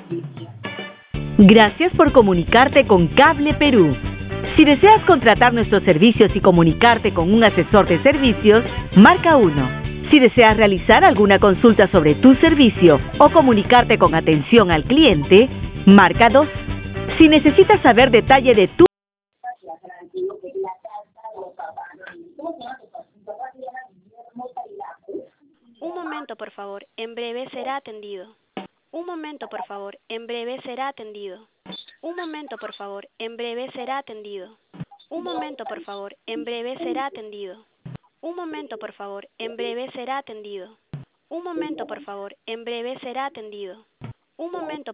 Gracias por comunicarte con Cable Perú. Si deseas contratar nuestros servicios y comunicarte con un asesor de servicios, marca 1. Si deseas realizar alguna consulta sobre tu servicio o comunicarte con atención al cliente, marca 2. Si necesitas saber detalle de tu... Un momento, por favor. En breve será atendido. Un momento, por favor. En breve será atendido. Un momento, por favor. En breve será atendido. Un momento, por favor. En breve será atendido. Un momento, por favor. En breve será atendido. Un momento, por favor. En breve será atendido. Un momento,